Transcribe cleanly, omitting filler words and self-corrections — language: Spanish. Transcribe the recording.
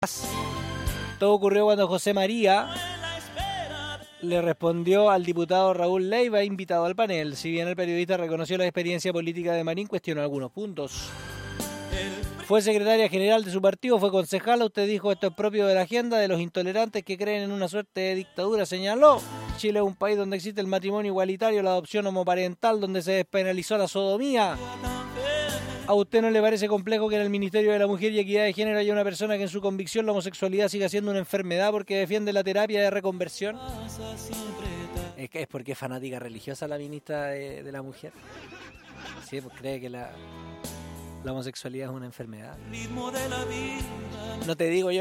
Todo ocurrió cuando José María le respondió al diputado Raúl Leiva, invitado al panel. Si bien el periodista reconoció la experiencia política de Marín, cuestionó algunos puntos. Fue secretaria general de su partido, fue concejala. Usted dijo, esto es propio de la agenda de los intolerantes que creen en una suerte de dictadura, señaló. Chile es un país donde existe el matrimonio igualitario, la adopción homoparental, donde se despenalizó la sodomía. ¿A usted no le parece complejo que en el Ministerio de la Mujer y Equidad de Género haya una persona que en su convicción la homosexualidad siga siendo una enfermedad porque defiende la terapia de reconversión? Es porque es fanática religiosa la ministra de la Mujer. Sí, pues cree que la homosexualidad es una enfermedad. No te digo yo